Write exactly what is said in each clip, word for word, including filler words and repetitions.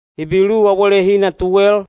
Ibilu awole hina tuwel.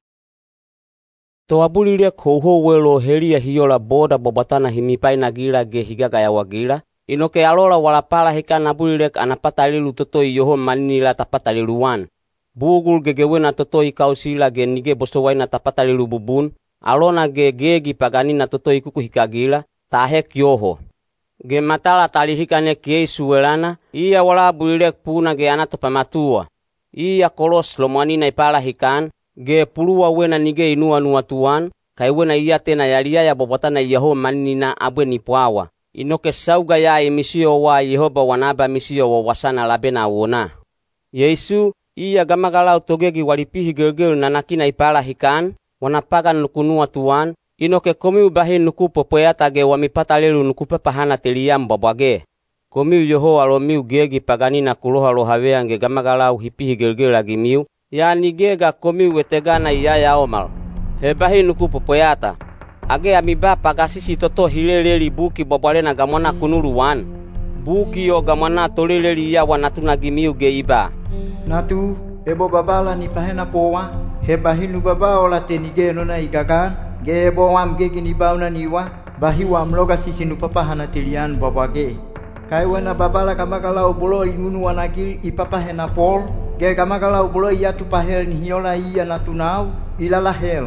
To abulile koho welo helia hiola boda bobatana himipai na gila ge higaga ya wagila. Inoke alola walapala hika nabulile anapatalilu totoi yoho manila tapataliluan. Bugul gegewena totoi kausila ge nige bosowaina tapatalilu bubun. Alona ge gegi paganina totoi kuku hikagila. Tahek yoho. Ge matala talihikane kiei suelana. Ia wala bulile puna ge anato pamatua. Ia kolos lomuanina ipala hikan. Ge pulua wena nige inua nuatuan. Kai wena ia tena yalia ya bobotana yaho manina abwe nipuawa. Inoke sauga ya emisio wa Yehova wanaba misio wa wasana labena wona. Yesu, iya gamagalau togegi walipihi gelgel nanakina ipala hikan. Wanapagan nukunua tuan. Inoke komiu bahi nuku popoyata ge wamipata lelu nuku pepahana teliam babage. Komiu yoho alomiu gegi paganina kuloha lohawean ge gamagalau hipihi gelgel lagi miu. Ya nigega komiu wetegana iya ya omal. Hebahi nuku popoyata. Age amiba pagasisi toto hileleli buki babwalena gamwana kunuruan. Buki yo gamwana toleleli iya wanatu nagimiu ge iba. Natu, ebo babala ni pahena powa. Hebahi nu babao la tenige nona igagan. Ge ebo wam gegi ni bauna niwa. Bahi wam loga sisi nu papahana tilian babage. Kai wena babala kamakalau bolo inunu wanagil ipapahena pol. Ge kamakalau bolo iya tupahel ni hiola iya natunau ilala hel.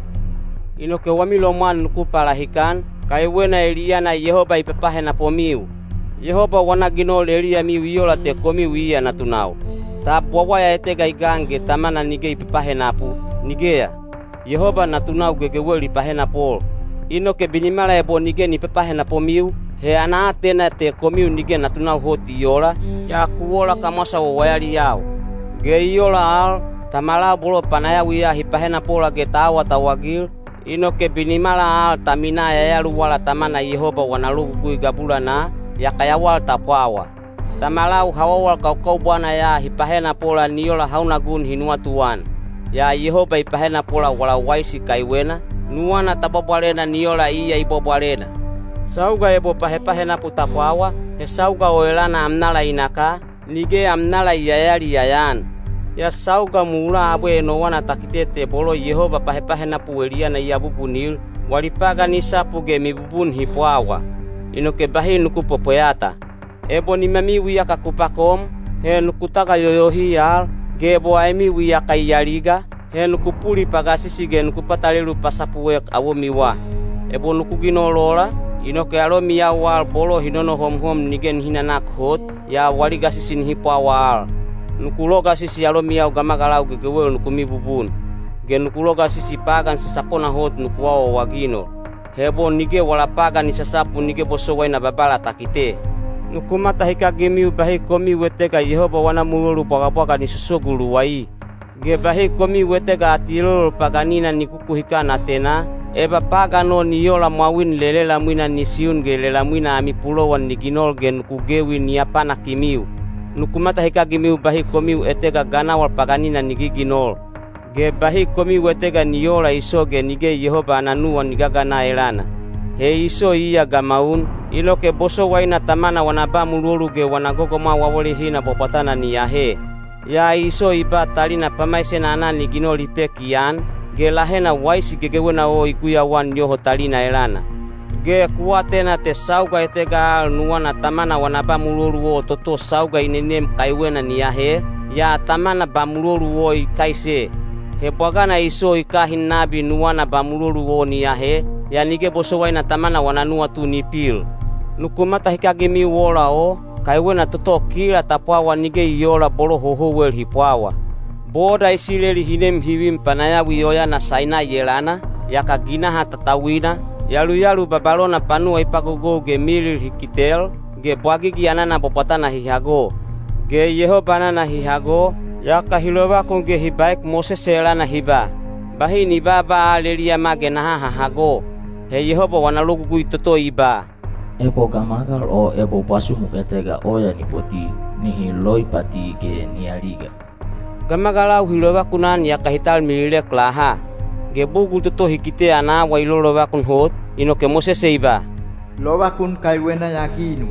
Inoke wamilo mwan nuku palahikan. Kai wena Elia na Yehova ipapahena pomiu. Yehova wanagino Elia miu iola te komiu iya natunau. Tapuawa ya etega igange tamana nige ipapahena pu. Nigea. Yehova natunau gegeweli pahena pol. Inoke binimala ebo nige ni pepahena pomiu. He ana atena te komiu nige natunau hoti iola. Ya kuola kamosa wawayali yao. Ge iola al. Tamala bolo panayawi ya hipahena pola ge tawa tawagil. Inoke binimala al tamina ya yalu wala tamana Yehova wanalugu kui gabula na. Ya kayawal tapuawa. Tamalau hawawal kau kau buana ya hipahena pola niola haunagun hinua tuan. Ya Yehova ipahena pola wala waisi kaiwena. Nuana tababwalena niola iya ibobwalena. Sauga ebo pahepahena putapuawa. He sauga oelana amnala inaka. Nige amnala iyayali yayan. Ya sauga mula abwe enowana takitete bolo Yehova pahepahena puelia na iya bubunil. Walipaga nisapu ge mibubun hipuawa. Inoke bahi nuku popoyata. Ebo ni mami wiyaka kupakom. He nukutaga yoyohi al. Ge ebo aimi wiyaka iyaliga. He nukupuli pagasisi ge nukupatalelu pasapuwek awomiwa. Ebo nukuginolola. Inoke alomi ya wal bolo hinono hom hom nigen hinanak hot. Ya waligasisi nihipuawa al. Nukuloga sisi alomi ya gamagalau gegewel nukumi bubun. Ge nukuloga sisi pagan sisapona hot nukuwao wagino. Hebo nige walapaga ni sasapu nige bosowai na babala takite. Nukumata hika gemiu bahi komi wetega Yehova wana mululu bagabaga ni susugulu wai. Ge bahi komi wetega atilolo paganina ni kuku hika na tena. Eba pagano ni yola mwawin lelela mwina ni siun ge lela mwina amipulowan ni ginol ge nukugewi ni apana kimiu. Nukumata hika gemiu bahi komi etega ganawal paganina ni giginol. Ge bahi komi wetega ni yola iso ge nige Yehova ananuwa nigaga na elana. He iso iya gamaun. Iloke boso waina tamana wanaba mululu ge wanagogoma wawole hina bobatana ni yahe. Ya iso iba talina pamaise na anani ginoli pekian. Ge lahena waisi gegewena o ikuya wan yoho talina elana. Ge kuatena te sauga etega al nuwana tamana wanaba mululu o toto sauga inenem kaiwena ni yahe. Ya tamana bamululu o ikaise. He bwagana iso ikahin nabi nuwana bamululu o ni yahe. Ya nige bosowai na tamana wananua tu nipil. Nukumata hikage mi wola o. Kaiwena toto kila tapuawa nige yola bolo hoho wel hipuawa. Boda isileli hinem hiwim panayawi oya na saina yelana. Yaka ginaha tatawina. Yalu yalu babalona panua ipagogo ge milil hikitel. Ge bwagigi anana bopatana hihago. Ge Yehova na hihago. Yaka hiloba konge hibaik Moses elana hiba. Bahi ni baba alelia mage naha hahago. He Yehova wanalugu gui toto iba. Ebo gamagal o ebo pasumu etega oya nipoti nihi loi pati ge nialiga. Gamagalau hiloba kunan ya kahital mililek laha. Ge bugul toto hikite ana wa iloloba kun hot inoke Moses iba. Loba kun kaiwena yakinu.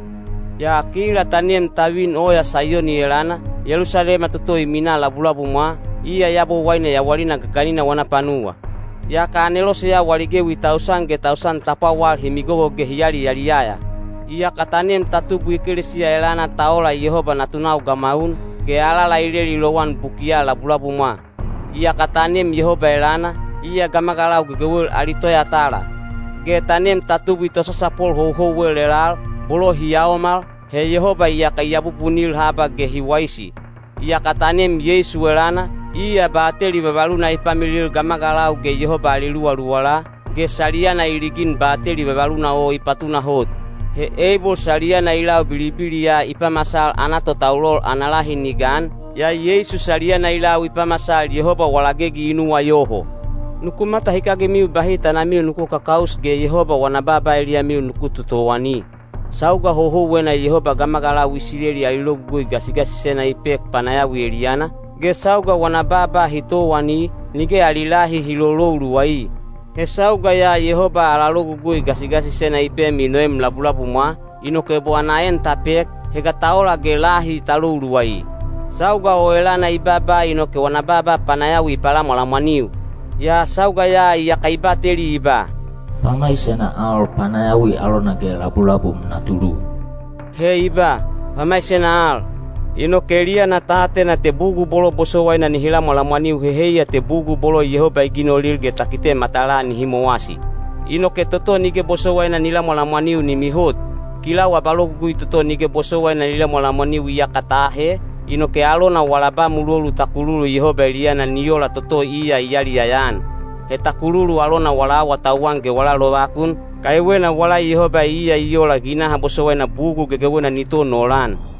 Ya kila taniem tawin oya sayo ni elana. Yerusalem toto imina labulabu mwa. iya yabo waina ya walina gaganina wana panua. Ya kanelose ya waligewi tausan ge tausan tapawal himigogo ge hiyali yaliaya. Iya katanem tatubu ikelesia elana taola Yehova natunau gamaun ge alala ileli lowan bukia labu-labu ma. Iya katanem Yehova elana iya gamagalau gegewel alitoya tala. Ge tanem tatubu itososapol ho-ho welelal bolo hiyaomal he Yehova iya kayabu punil haba ge hiwaisi. Iya katanem Yesu elana iya bateli babaluna ipamilil gamagalau ge Yehova alilua-luala ge saliana iligin bateli babaluna o ipatuna hot. He able saliana ilau bilibili ya ipamasal anato taulol analahi nigan ya Yesu saliana ilau ipamasal Yehova walagegi inua yoho. Nukumata hikage miu bahita na miu nuku kakaus ge Yehova wanababa elia miu nuku tutowani. Sauga hoho wena Yehova gamagalau isileli alilogugui gasigasi sena ipek panayawi eliana. Ge sauga wanababa hitowani nige alilahi hilololu wai. He sauga ya Yehova alalogugui gasigasi sena ipe minoem labu-labu mwa inokebo anaen tapek hega taola ge lahi talolu wai. Sauga oelana ibaba inoke wanababa panayawi palamo lamaniu. Ya sauga ya iya kaibateli iba. Pamai sena al panayawi alona ge labu-labu natulu. He iba, pamai sena al. Ino kelia na tate na tebugu bolo bosowai na nihila malamani uheheia tebugu bolo Yehova iginolil ge takite matala ni himowasi. Ino ke toto nige bosowai na nila malamani ni mihot. Kila wabalogu itoto nige bosowai na nila malamani iya katahe. Ino ke alo na walaba mululu takululu Yehova ilia na niola toto iya iyali yayan. He takululu alo na wala watauange wala lovakun. Kaiwe na wala Yehova iya iola ginaha bosowai na bugu gegewe na nito nolan.